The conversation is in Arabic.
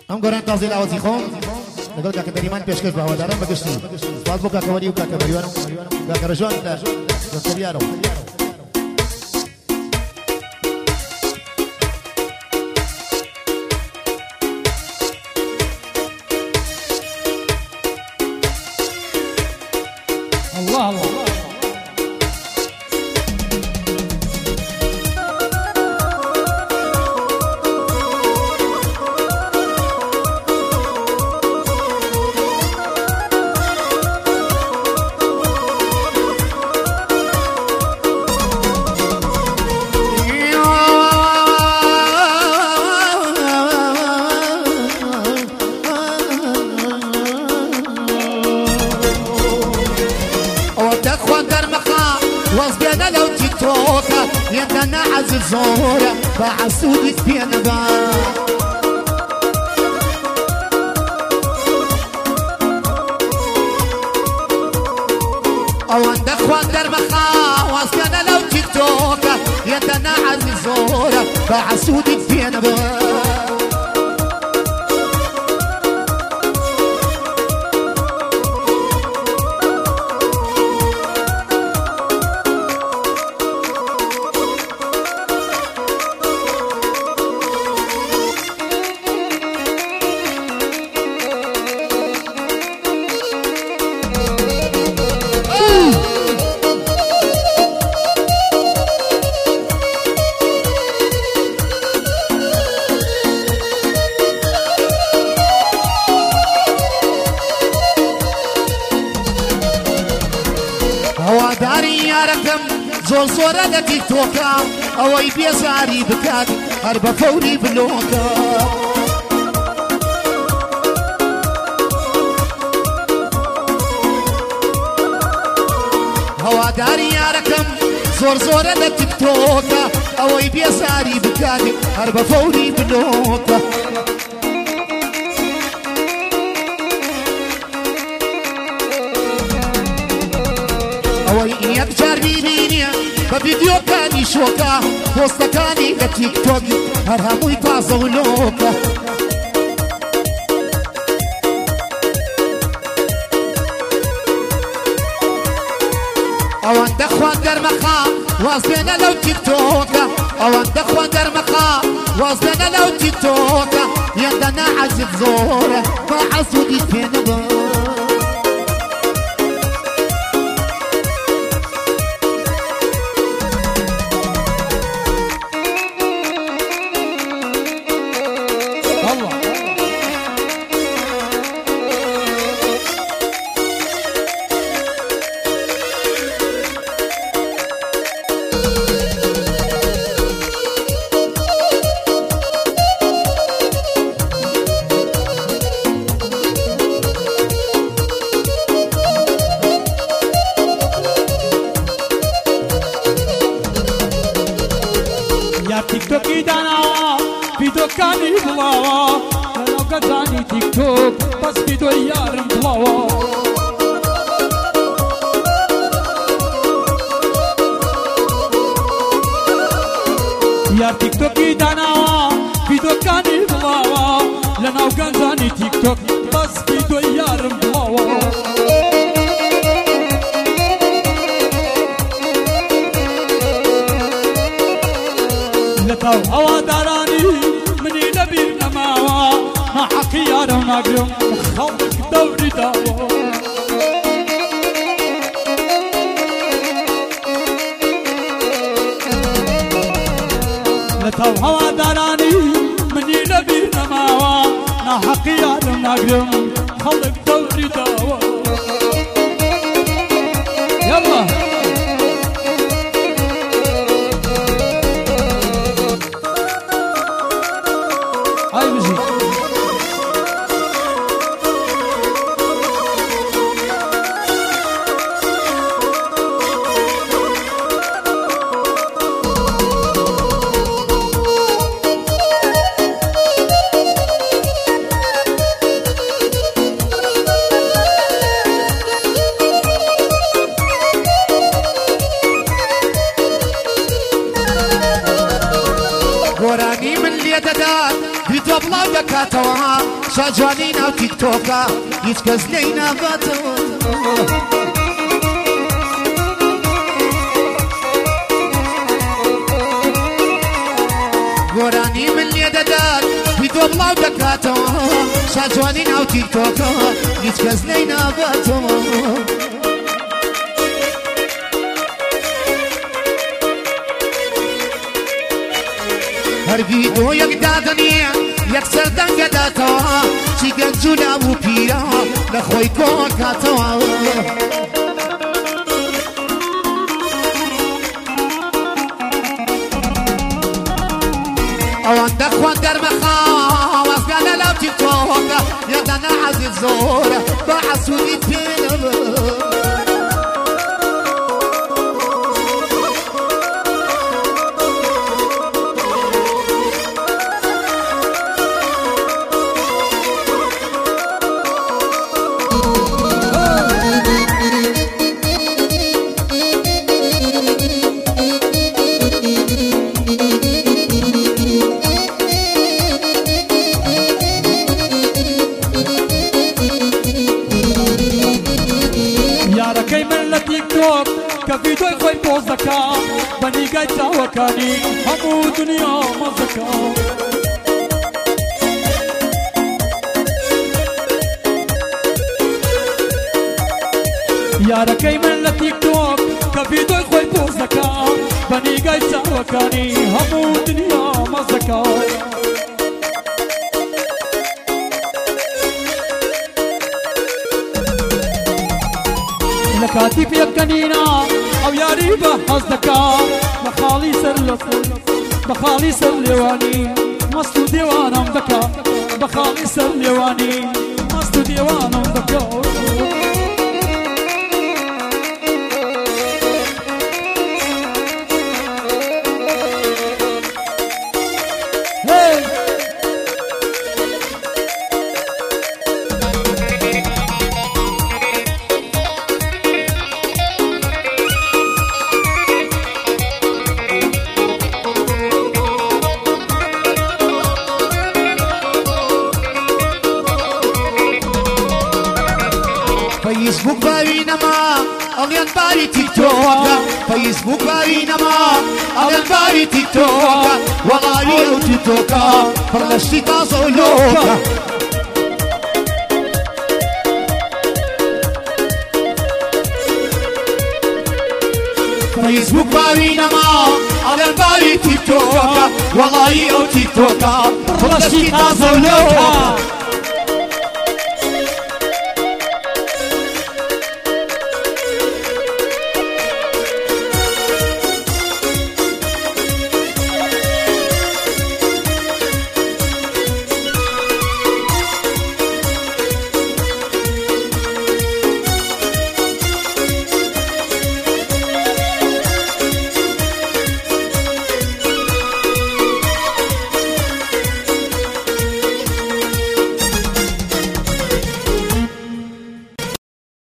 ام گورن تازی لاوزی خون نگل کا کریمان پیش کش بهوا دارم بگشتی باز بو کا کوری و کا بریوانو کا رجوان تا دستیارو الله الله يدنا عزل زورة بعسودك بينا با او عندك وندر مخا واسكنا لو تيك توك يدنا عزل زورة بعسودك بينا با داري يا رقم زول صورة لتيك توكا او يبيزاري بكاد هرب فوري بلوكا هوا داري يا رقم زور صورة لتيك توكا او يبيزاري بكاد هرب فوري بلوكا اوي يكجر بيبيني بفيديو كاني شوكا بوستا كاني لتيك توك هرهمو يتعزو لوكا او عندك خوان مخا واسبنا لو تيك توكا او عندك خوان مخا واسبنا لو تيك توكا يندنا عزب زورة ما عزودي فين بار تيك توك دانا فيديو كاني بلاوا لو قداني تيك توك بس فيديو يارم بلاوا يا تيك توك دانا فيديو كاني بلاوا لو قداني تيك توك بس فيديو يارم بلاوا هوا داراني مني نبي نماوا ما حقي يا روناقيوم خلق دوري داوا لتو هوا داراني مني نبي نماوا ما حقي يا روناقيوم خلق دوري داوا يلا هاي مزيد لي ددات فيديو بلاو دكاتوا شاجوانينا وتيك توكا يتكز لينا باتوا قراني من لي ددات فيديو بلاو دكاتوا شاجوانينا وتيك توكا يتكز لينا باتوا هر فيديو يقدادني يكسر دنقداتوا شيقن جولا وبيرا لخوي كوكاتوا اوان دخوان درمخا واسقانا لو تيك توكا يقدنا عزيز زورا بحسودي بينا كفيدوي خوي بوزكا بني قايتا وكاني همو دنيا مزكا يا ركي من التيك توك كفيدوي خوي بوزكا بني قايتا وكاني همو دنيا مزكا لكاتي في الكنينة أو يا ريبة حزدكا بخالي بخالي سر لواني مستو ديوانم دكا بخالي سر لواني مستو ديوانم دكا فيسبوك بارينما أغيان باري تيك توكا فيسبوك بارينما أغيان باري تيك توكا وغاري أو تيك توكا فرلشتي تازو لوكا فيسبوك بارينما أغيان باري تيك توكا وغاري أو تيك توكا فرلشتي تازو لوكا